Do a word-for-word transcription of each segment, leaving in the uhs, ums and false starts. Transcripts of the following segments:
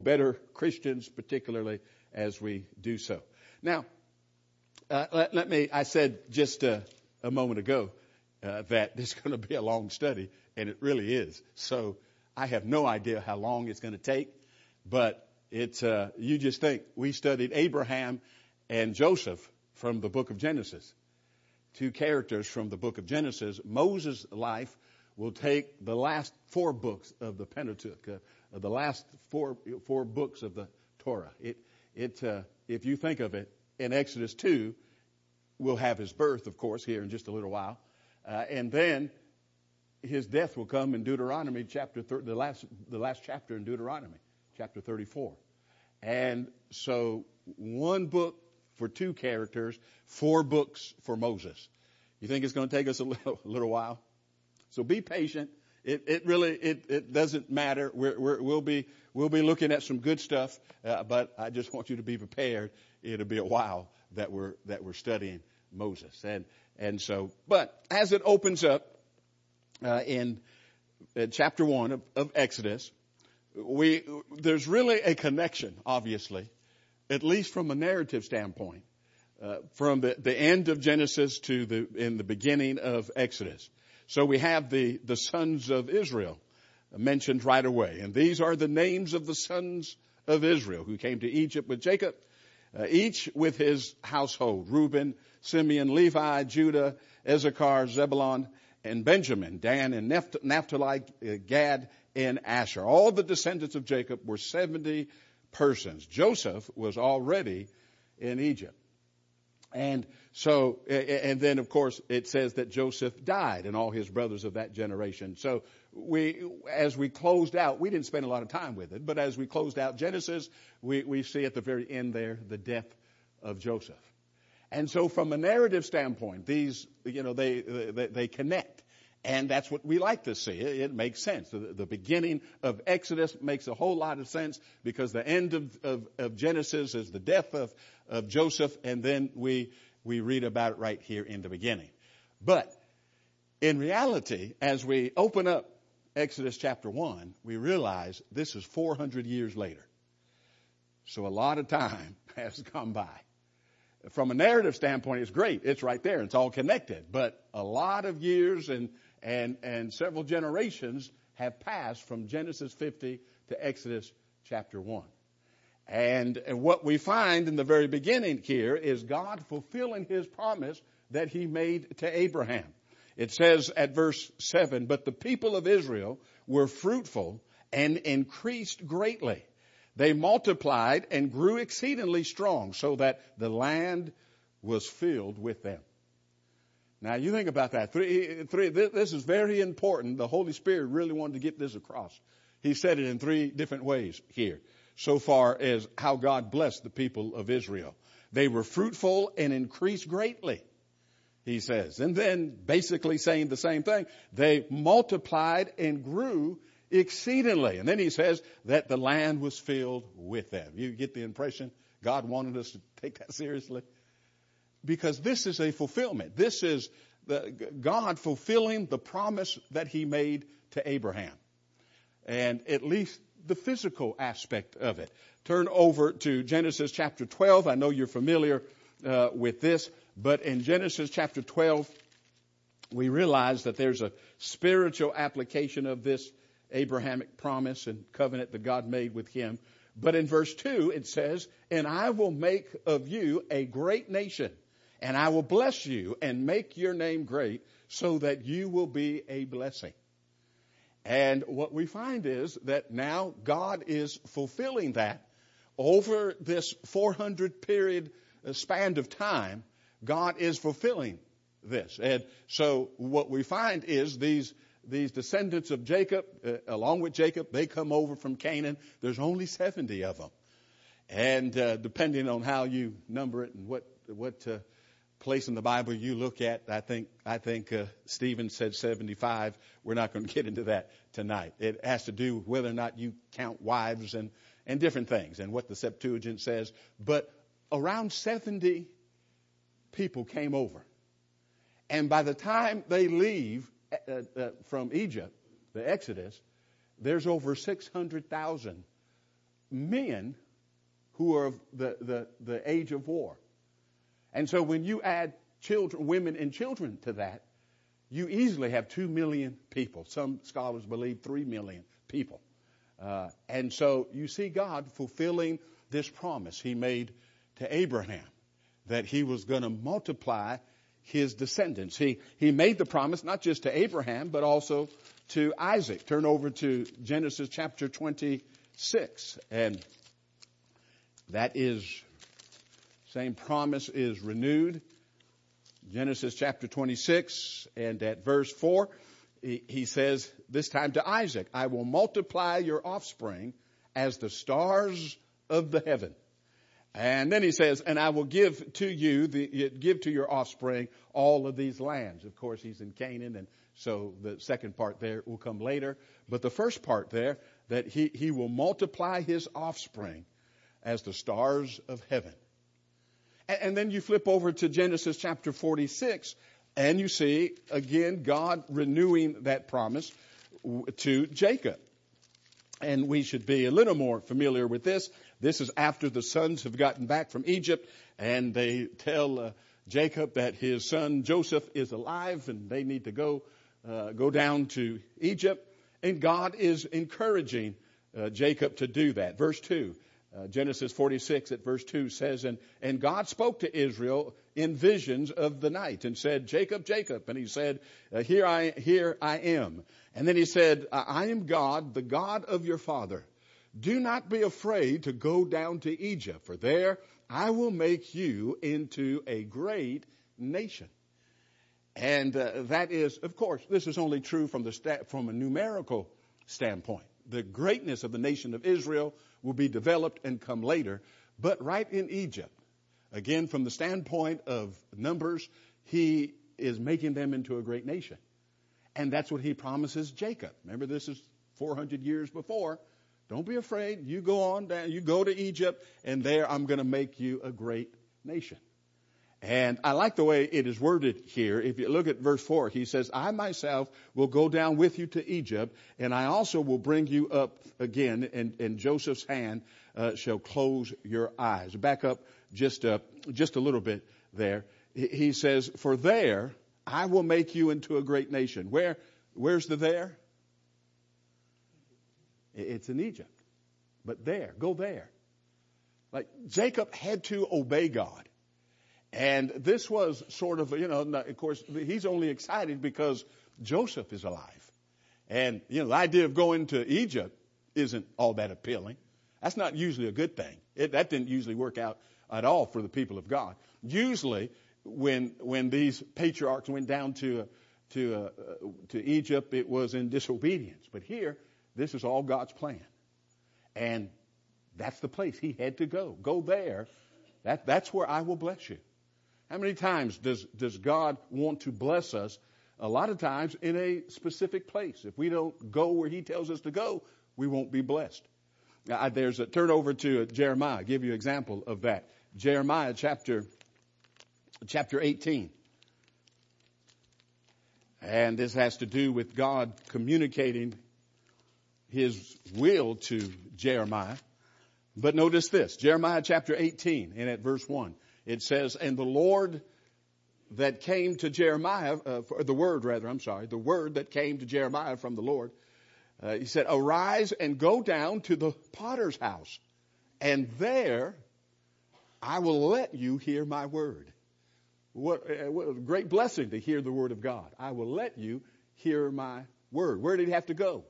better Christians, particularly as we do so. Now, uh, let, let me, I said just uh, a moment ago uh, that it's going to be a long study, and it really is. So I have no idea how long it's going to take, but it's, uh, you just think, we studied Abraham and Joseph from the book of Genesis. Two characters from the book of Genesis. Moses' life will take the last four books of the Pentateuch, uh, the last four four books of the Torah. It it uh, if you think of it, in Exodus two, we'll have his birth, of course, here in just a little while, uh, and then his death will come in Deuteronomy chapter thir- the last the last chapter in Deuteronomy, chapter thirty-four, and so one book for two characters, four books for Moses. You think it's going to take us a little, a little while? So be patient. It, it really, it, it doesn't matter. We're, we're, we'll be, we'll be looking at some good stuff, uh, but I just want you to be prepared. It'll be a while that we're, that we're studying Moses. And, and so, but as it opens up, uh, in, in chapter one of, of Exodus, we, there's really a connection, obviously, at least from a narrative standpoint, uh, from the, the end of Genesis to the, in the beginning of Exodus. So we have the, the sons of Israel mentioned right away. And these are the names of the sons of Israel who came to Egypt with Jacob, uh, each with his household: Reuben, Simeon, Levi, Judah, Issachar, Zebulun, and Benjamin, Dan and Nepht- Naphtali, uh, Gad, and Asher. All the descendants of Jacob were seventy persons. Joseph was already in Egypt. And so, and then of course it says that Joseph died and all his brothers of that generation. So we, as we closed out, we didn't spend a lot of time with it, but as we closed out Genesis, we, we see at the very end there the death of Joseph. And so from a narrative standpoint, these, you know, they, they, they connect. And that's what we like to see. It, it makes sense. The, the beginning of Exodus makes a whole lot of sense because the end of, of, of Genesis is the death of, of Joseph, and then we we read about it right here in the beginning. But in reality, as we open up Exodus chapter one, we realize this is four hundred years later. So a lot of time has gone by. From a narrative standpoint, it's great. It's right there. It's all connected. But a lot of years and And, and several generations have passed from Genesis fifty to Exodus chapter one. And, and what we find in the very beginning here is God fulfilling his promise that he made to Abraham. It says at verse seven, "But the people of Israel were fruitful and increased greatly. They multiplied and grew exceedingly strong, so that the land was filled with them." Now, you think about that. Three, three, this is very important. The Holy Spirit really wanted to get this across. He said it in three different ways here, so far as how God blessed the people of Israel. They were fruitful and increased greatly, he says. And then basically saying the same thing. They multiplied and grew exceedingly. And then he says that the land was filled with them. You get the impression God wanted us to take that seriously? Because this is a fulfillment. This is the, God fulfilling the promise that he made to Abraham. And at least the physical aspect of it. Turn over to Genesis chapter twelve. I know you're familiar uh, with this. But in Genesis chapter twelve, we realize that there's a spiritual application of this Abrahamic promise and covenant that God made with him. But in verse two, it says, "And I will make of you a great nation. And I will bless you and make your name great so that you will be a blessing." And what we find is that now God is fulfilling that over this four hundred period span of time. God is fulfilling this. And so what we find is these these descendants of Jacob, uh, along with Jacob, they come over from Canaan. There's only seventy of them. And uh, depending on how you number it and what what uh, place in the Bible you look at, I think I think uh, Stephen said seventy-five. We're not going to get into that tonight. It has to do with whether or not you count wives and, and different things and what the Septuagint says. But around seventy people came over. And by the time they leave uh, uh, from Egypt, the Exodus, there's over six hundred thousand men who are of the, the, the age of war. And so when you add children, women and children to that, you easily have two million people. Some scholars believe three million people. Uh, and so you see God fulfilling this promise he made to Abraham, that he was going to multiply his descendants. He, he made the promise not just to Abraham, but also to Isaac. Turn over to Genesis chapter twenty-six. And that is, same promise is renewed. Genesis chapter twenty-six, and at verse four, he, he says, this time to Isaac, I will multiply your offspring as the stars of the heaven. And then he says, and I will give to you, the, give to your offspring all of these lands. Of course, he's in Canaan, and so the second part there will come later. But the first part there, that he, he will multiply his offspring as the stars of heaven. And, and then you flip over to Genesis chapter forty-six, and you see, again, God renewing that promise to Jacob. And we should be a little more familiar with this. This is after the sons have gotten back from Egypt, and they tell uh, Jacob that his son Joseph is alive, and they need to go uh, go down to Egypt. And God is encouraging uh, Jacob to do that. Verse two, uh, Genesis forty-six at verse two says, and, and God spoke to Israel in visions of the night and said, Jacob, Jacob. And he said, uh, here I, here I am. And then he said, I am God, the God of your father. Do not be afraid to go down to Egypt, for there I will make you into a great nation. And uh, that is, of course, this is only true from the sta- from a numerical standpoint. The greatness of the nation of Israel will be developed and come later. But right in Egypt, again, from the standpoint of numbers, he is making them into a great nation. And that's what he promises Jacob. Remember, this is four hundred years before. Don't be afraid. You go on down. You go to Egypt, and there I'm going to make you a great nation. And I like the way it is worded here. If you look at verse four, he says, I myself will go down with you to Egypt, and I also will bring you up again, and, and Joseph's hand uh, shall close your eyes. Back up just, uh, just a little bit there. He says, for there I will make you into a great nation. Where, where's the there? It's in Egypt. But there, go there. Like Jacob had to obey God. And this was sort of, you know, of course, he's only excited because Joseph is alive. And, you know, the idea of going to Egypt isn't all that appealing. That's not usually a good thing. It, that didn't usually work out at all for the people of God. Usually, when when these patriarchs went down to to uh, to Egypt, it was in disobedience. But here, this is all God's plan, and that's the place he had to go. Go there. That that's where I will bless you. How many times does does God want to bless us? A lot of times in a specific place. If we don't go where he tells us to go, we won't be blessed. Now, there's a turn over to Jeremiah. I'll give you an example of that. Jeremiah chapter chapter eighteen. And this has to do with God communicating his will to Jeremiah. But notice this, Jeremiah chapter eighteen, and at verse one, it says, and the Lord that came to Jeremiah, uh, for the word rather, I'm sorry, the word that came to Jeremiah from the Lord, uh, he said, arise and go down to the potter's house, and there I will let you hear my word. What, uh, what a great blessing to hear the word of God. I will let you hear my word. Where did he have to go?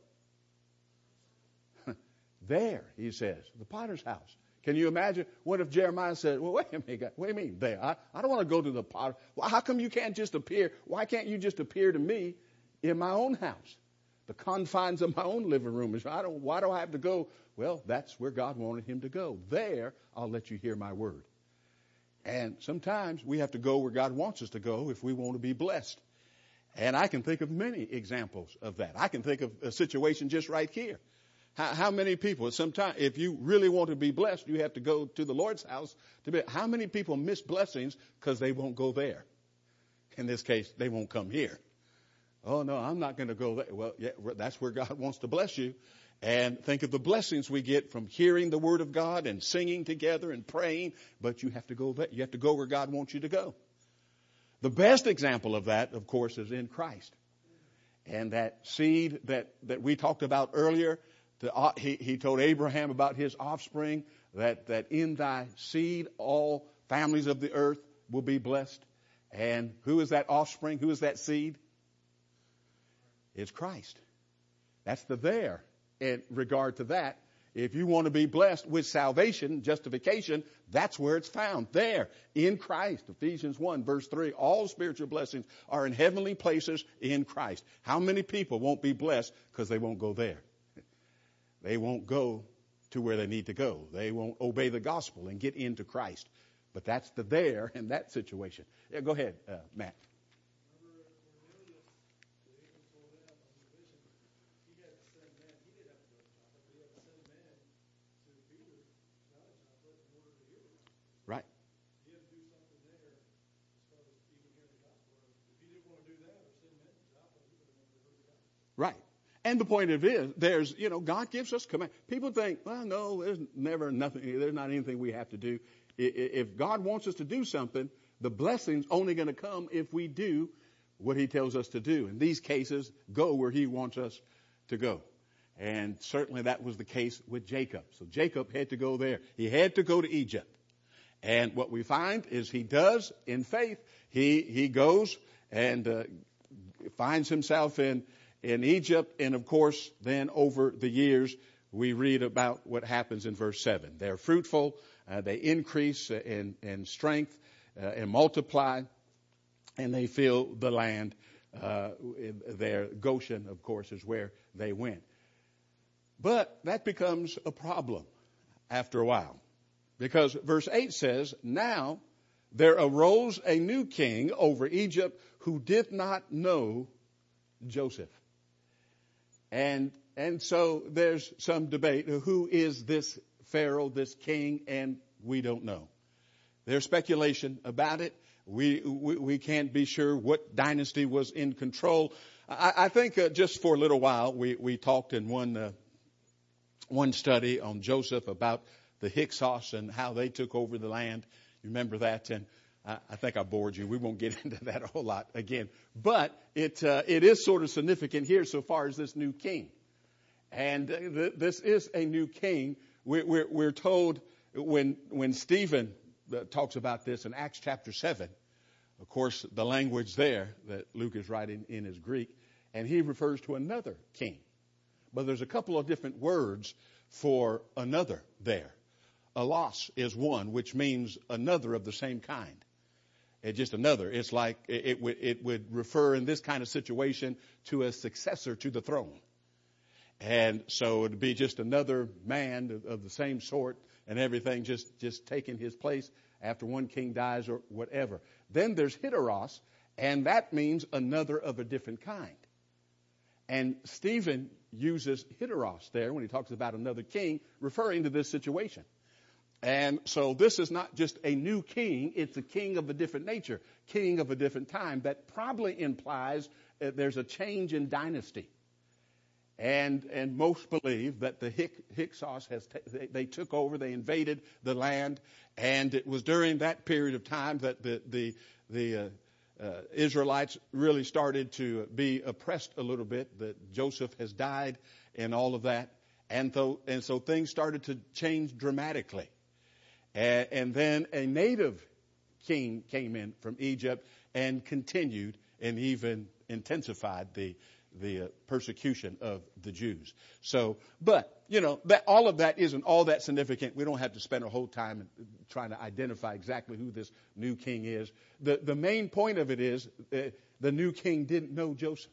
There, he says, the potter's house. Can you imagine? What if Jeremiah said, well, wait a minute, what do you mean there? I, I don't want to go to the potter. Well, how come you can't just appear? Why can't you just appear to me in my own house? The confines of my own living room. I don't, why do I have to go? Well, that's where God wanted him to go. There, I'll let you hear my word. And sometimes we have to go where God wants us to go if we want to be blessed. And I can think of many examples of that. I can think of a situation just right here. How, how many people, sometimes, if you really want to be blessed, you have to go to the Lord's house to be. How many people miss blessings because they won't go there? In this case, they won't come here. Oh, no, I'm not going to go there. Well, yeah, that's where God wants to bless you. And think of the blessings we get from hearing the Word of God and singing together and praying. But you have to go there. You have to go where God wants you to go. The best example of that, of course, is in Christ. And that seed that, that we talked about earlier, the, uh, he, he told Abraham about his offspring, that, that in thy seed all families of the earth will be blessed. And who is that offspring? Who is that seed? It's Christ. That's the there in regard to that. If you want to be blessed with salvation, justification, that's where it's found. There, in Christ. Ephesians one, verse three. All spiritual blessings are in heavenly places in Christ. How many people won't be blessed because they won't go there? They won't go to where they need to go. They won't obey the gospel and get into Christ. But that's the there in that situation. Yeah, go ahead, uh, Matt. Right. Right. And the point of it is, there's, you know, God gives us command. People think, well, no, there's never nothing, there's not anything we have to do. If God wants us to do something, the blessing's only going to come if we do what he tells us to do. In these cases, go where he wants us to go. And certainly that was the case with Jacob. So Jacob had to go there. He had to go to Egypt. And what we find is he does in faith. He he goes and uh, finds himself in, in Egypt. And of course, then over the years, we read about what happens in verse seven. They're fruitful. Uh, they increase in, in strength uh, and multiply. And they fill the land. Uh, there, Goshen, of course, is where they went. But that becomes a problem after a while. Because verse eight says, now there arose a new king over Egypt who did not know Joseph. And and so there's some debate. Who is this Pharaoh, this king? And we don't know. There's speculation about it. We we, we can't be sure what dynasty was in control. I, I think uh, just for a little while, we, we talked in one, uh, one study on Joseph about the Hyksos and how they took over the land. You remember that? And I, I think I bored you. We won't get into that a whole lot again. But it uh, it is sort of significant here so far as this new king. And uh, th- this is a new king. We're, we're, we're told when when Stephen uh, talks about this in Acts chapter seven, of course, the language there that Luke is writing in is Greek, and he refers to another king. But there's a couple of different words for another there. Alos is one, which means another of the same kind. It's just another. It's like it, it, would, it would refer in this kind of situation to a successor to the throne. And so it would be just another man of, of the same sort and everything, just, just taking his place after one king dies or whatever. Then there's Heteros, and that means another of a different kind. And Stephen uses Heteros there when he talks about another king, referring to this situation. And so this is not just a new king, it's a king of a different nature, king of a different time. That probably implies uh, there's a change in dynasty. And and most believe that the Hyksos, has t- they, they took over, they invaded the land, and it was during that period of time that the, the, the uh, uh, Israelites really started to be oppressed a little bit, that Joseph has died and all of that. And so, and so things started to change dramatically. And, and then a native king came in from Egypt and continued and even intensified the the uh, persecution of the Jews. So, but, you know, that all of that isn't all that significant. We don't have to spend a whole time trying to identify exactly who this new king is. The the main point of it is uh, the new king didn't know Joseph.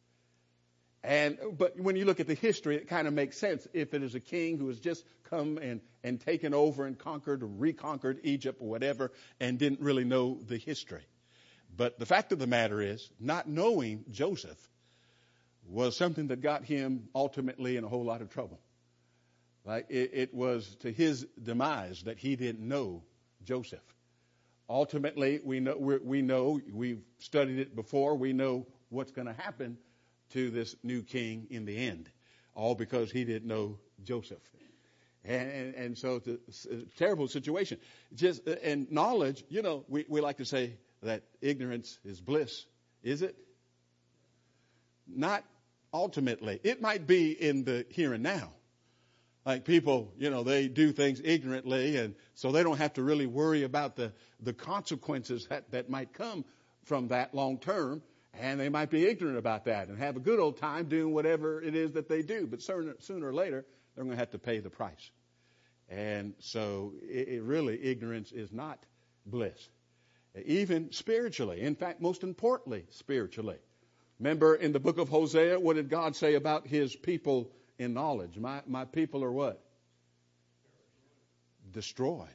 And but when you look at the history, it kind of makes sense. If it is a king who has just come and, and taken over and conquered or reconquered Egypt or whatever and didn't really know the history. But the fact of the matter is, not knowing Joseph was something that got him ultimately in a whole lot of trouble. Like it, it was to his demise that he didn't know Joseph. Ultimately, we know we're, we know we've studied it before. We know what's going to happen to this new king in the end. all because he didn't know Joseph. And, and, and so it's a terrible situation. Just, and knowledge, you know, we, we like to say that ignorance is bliss. Is it? Not ultimately. It might be in the here and now. Like people, you know, they do things ignorantly, and so they don't have to really worry about the, the consequences that, that might come from that long term. And they might be ignorant about that and have a good old time doing whatever it is that they do. But sooner, sooner or later, they're going to have to pay the price. And so it, it really, ignorance is not bliss. Even spiritually. In fact, most importantly, spiritually. Remember in the book of Hosea, what did God say about his people in knowledge? My, my people are what? Destroyed.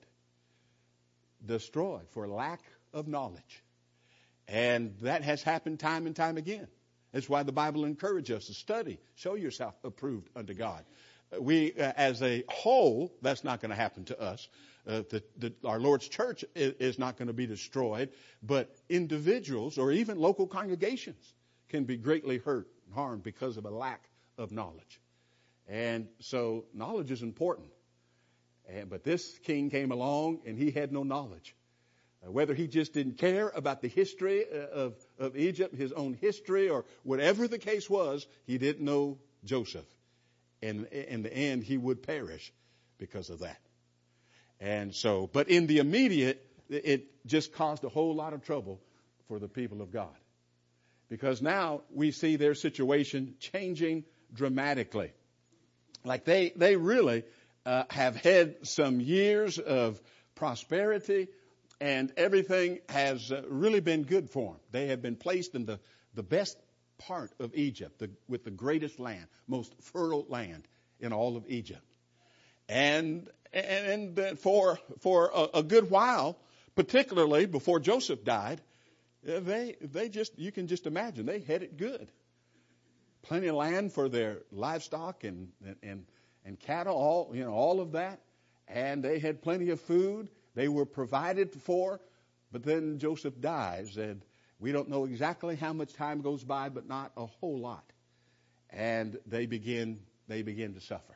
Destroyed for lack of knowledge. And that has happened time and time again. That's why the Bible encourages us to study. Show yourself approved unto God. We, uh, as a whole, that's not going to happen to us. Uh, the, the, our Lord's church is, is not going to be destroyed. But individuals or even local congregations can be greatly hurt and harmed because of a lack of knowledge. And so knowledge is important. And, but this king came along and he had no knowledge. Uh, whether he just didn't care about the history of, of Egypt, his own history, or whatever the case was, he didn't know Joseph. And in the end, he would perish because of that. And so, but in the immediate, it just caused a whole lot of trouble for the people of God. Because now we see their situation changing dramatically. Like they, they really uh, have had some years of prosperity, and everything has uh, really been good for them. They have been placed in the, the best part of Egypt, the, with the greatest land, most fertile land in all of Egypt. And and, and for for a, a good while, particularly before Joseph died, they they just you can just imagine they had it good. Plenty of land for their livestock and and and cattle, all you know, all of that, and they had plenty of food. They were provided for, but then Joseph dies, and we don't know exactly how much time goes by, but not a whole lot. And they begin they begin to suffer.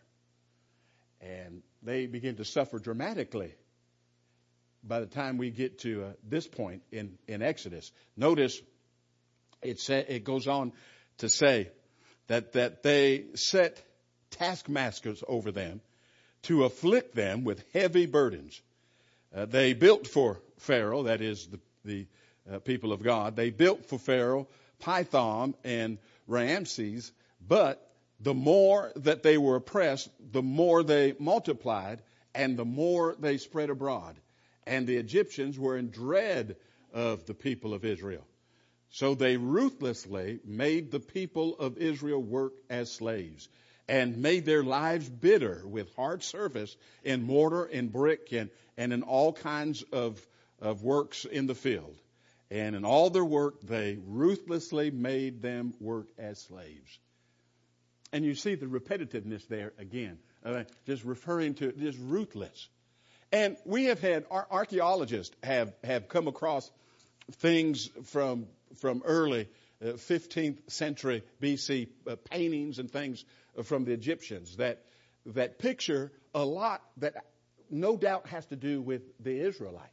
And they begin to suffer dramatically by the time we get to uh, this point in, in Exodus. Notice it sa- it goes on to say that, that they set taskmasters over them to afflict them with heavy burdens. Uh, they built for Pharaoh, that is the, the uh, people of God, they built for Pharaoh Pithom and Ramses, but the more that they were oppressed, the more they multiplied and the more they spread abroad. And the Egyptians were in dread of the people of Israel. So they ruthlessly made the people of Israel work as slaves and made their lives bitter with hard service in mortar and brick and, and in all kinds of, of works in the field. And in all their work, they ruthlessly made them work as slaves. And you see the repetitiveness there again, uh, just referring to just ruthless. And we have had, our archaeologists have, have come across things from from early uh, fifteenth century B C uh, paintings and things from the Egyptians that that picture a lot that no doubt has to do with the Israelites.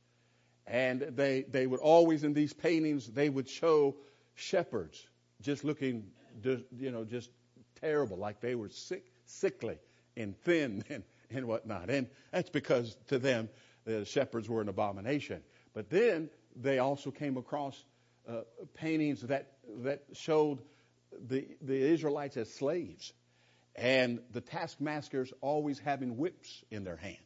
And they they would always in these paintings they would show shepherds just looking, you know, just terrible, like they were sick, sickly and thin and, and whatnot. And that's because to them the shepherds were an abomination. But then they also came across uh, paintings that that showed the the Israelites as slaves, and the taskmasters always having whips in their hand,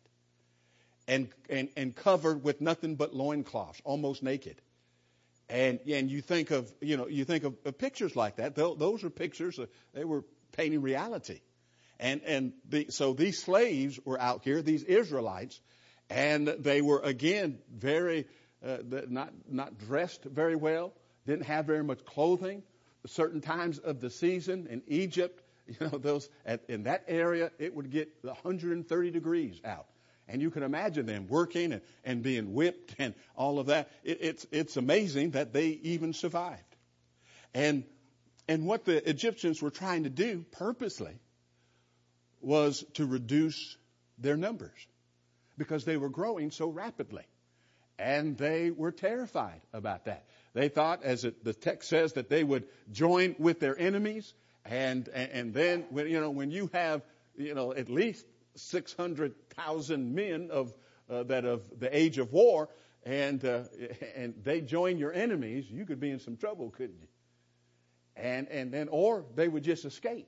and and and covered with nothing but loincloths, almost naked. And and you think of you know you think of, of pictures like that. Those are pictures. Uh, they were painting reality, and and the, so these slaves were out here, these Israelites, and they were again very uh, not not dressed very well, didn't have very much clothing. Certain times of the season in Egypt, you know, those at, in that area, it would get one hundred thirty degrees out. And you can imagine them working and, and being whipped and all of that. It, it's it's amazing that they even survived. And and what the Egyptians were trying to do purposely was to reduce their numbers because they were growing so rapidly. And they were terrified about that. They thought, as it, the text says, that they would join with their enemies. And, and, and then, when, you know, when you have, you know, at least six hundred thousand men of, uh, that of the age of war, and, uh, and they join your enemies, you could be in some trouble, couldn't you? And, and then, or they would just escape.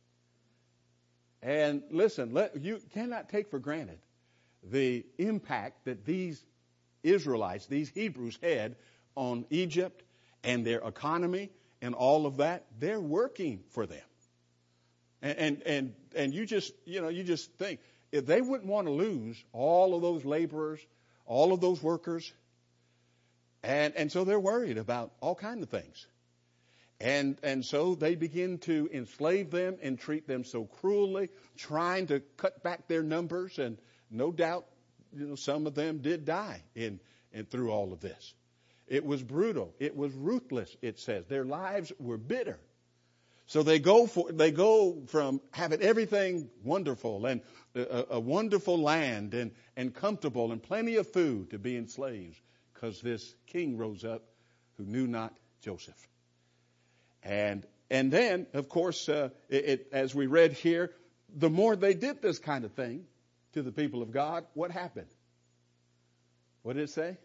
And listen, let, you cannot take for granted the impact that these Israelites, these Hebrews had on Egypt and their economy and all of that. They're working for them. And, and, and, and you just, you know, you just think if they wouldn't want to lose all of those laborers, all of those workers. And, and so they're worried about all kinds of things. And, and so they begin to enslave them and treat them so cruelly, trying to cut back their numbers. And no doubt, you know, some of them did die in, in through all of this. It was brutal. It was ruthless, it says. Their lives were bitter. So they go for, they go from having everything wonderful and a, a wonderful land and, and comfortable and plenty of food to being slaves because this king rose up who knew not Joseph. And and then, of course, uh, it, it, as we read here, the more they did this kind of thing to the people of God, what happened? What did it say?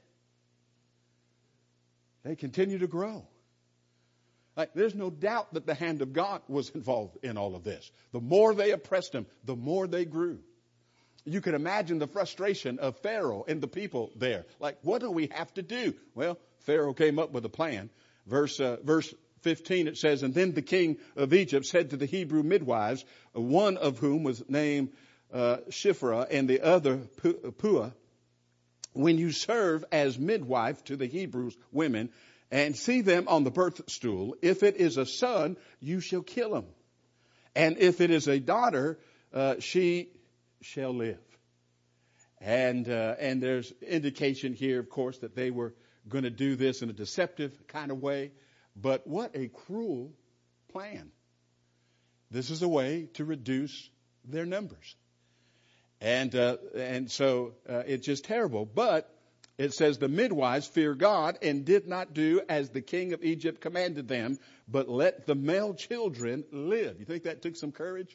They continue to grow. Like, there's no doubt that the hand of God was involved in all of this. The more they oppressed them, the more they grew. You can imagine the frustration of Pharaoh and the people there. Like, what do we have to do? Well, Pharaoh came up with a plan. Verse uh, verse fifteen, it says, and then the king of Egypt said to the Hebrew midwives, one of whom was named uh, Shiphrah and the other Puah, when you serve as midwife to the Hebrew women and see them on the birth stool, if it is a son, you shall kill him. And if it is a daughter, uh, she shall live. And uh, and there's indication here, of course, that they were going to do this in a deceptive kind of way. But what a cruel plan. This is a way to reduce their numbers. And uh, and so uh, it's just terrible. But it says the midwives feared God and did not do as the king of Egypt commanded them, but let the male children live. You think that took some courage?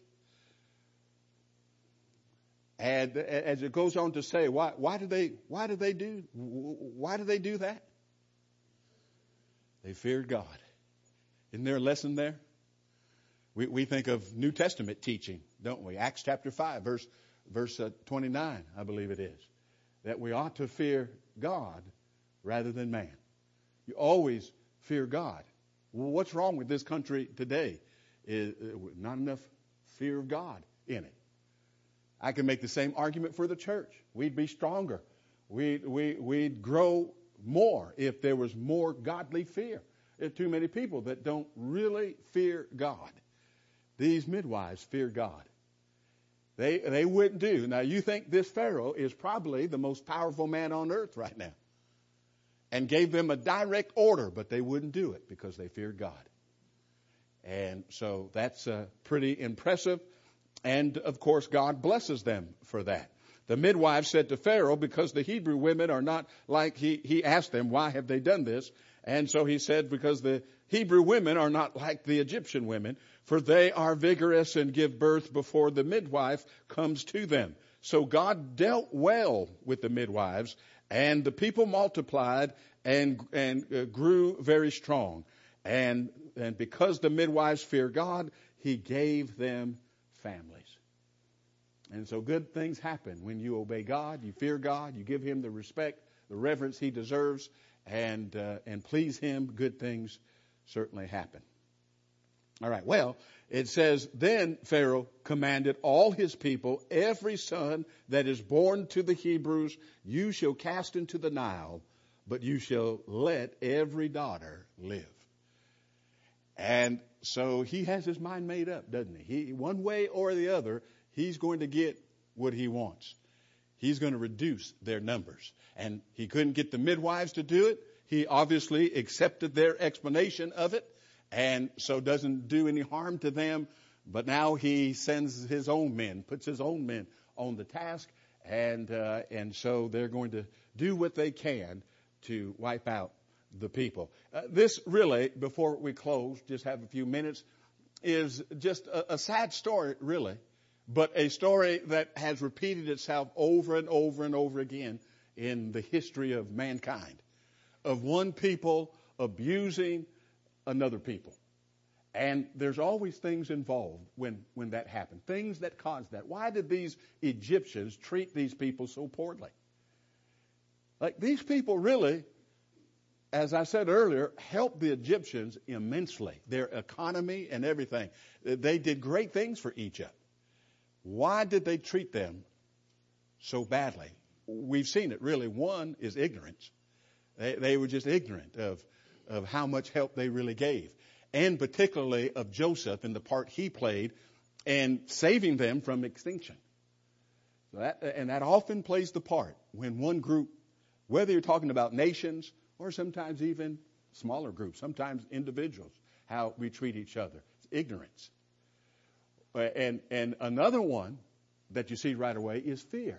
And as it goes on to say, why why do they why do they do why do they do that? They feared God. Isn't there a lesson there? We we think of New Testament teaching, don't we? Acts chapter five, verse verse uh, twenty-nine, I believe it is, that we ought to fear God rather than man. You always fear God. Well, what's wrong with this country today? Is uh, not enough fear of God in it. I can make the same argument for the church. We'd be stronger. We'd, we, we'd grow more if there was more godly fear. There are too many people that don't really fear God. These midwives fear God. They they wouldn't do. Now, you think this Pharaoh is probably the most powerful man on earth right now and gave them a direct order, but they wouldn't do it because they feared God. And so that's uh, pretty impressive. And, of course, God blesses them for that. The midwives said to Pharaoh, because the Hebrew women are not like, he, he asked them, why have they done this? And so he said, because the Hebrew women are not like the Egyptian women, for they are vigorous and give birth before the midwife comes to them. So God dealt well with the midwives, and the people multiplied and, and uh, grew very strong. And, and because the midwives fear God, he gave them families. And so good things happen when you obey God, you fear God, you give him the respect, the reverence he deserves, and uh, and please him. Good things certainly happen. All right, well, it says, then Pharaoh commanded all his people, every son that is born to the Hebrews, you shall cast into the Nile, but you shall let every daughter live. And so he has his mind made up, doesn't he? He, one way or the other, he's going to get what he wants. He's going to reduce their numbers. And he couldn't get the midwives to do it. He obviously accepted their explanation of it, and so doesn't do any harm to them. But now he sends his own men, puts his own men on the task, and uh, and so they're going to do what they can to wipe out the people. Uh, this really, before we close, just have a few minutes, is just a, a sad story, really, but a story that has repeated itself over and over and over again in the history of mankind, of one people abusing another people. And there's always things involved when, when that happened, things that caused that. Why did these Egyptians treat these people so poorly? Like, these people really, as I said earlier, helped the Egyptians immensely. Their economy and everything. They did great things for Egypt. Why did they treat them so badly? We've seen it, really. One is ignorance. They, they were just ignorant of, of how much help they really gave. And particularly of Joseph and the part he played in saving them from extinction. So that, and that often plays the part when one group, whether you're talking about nations or sometimes even smaller groups, sometimes individuals, how we treat each other. It's ignorance. And, and another one that you see right away is fear.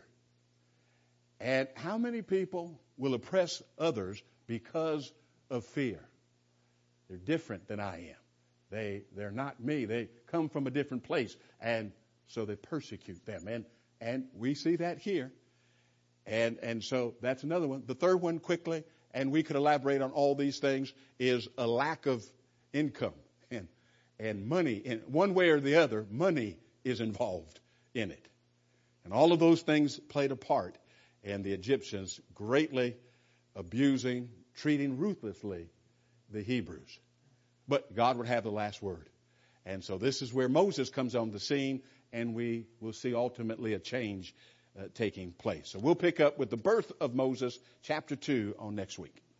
And how many people will oppress others because of fear? They're different than I am. They, they're not me. They come from a different place. And so they persecute them. And, and we see that here. And, and so that's another one. The third one, quickly, and we could elaborate on all these things, is a lack of income and, and money. In one way or the other, money is involved in it. And all of those things played a part in the Egyptians greatly abusing, treating ruthlessly the Hebrews. But God would have the last word. And so this is where Moses comes on the scene, and we will see ultimately a change uh, taking place. So we'll pick up with the birth of Moses, chapter two, on next week.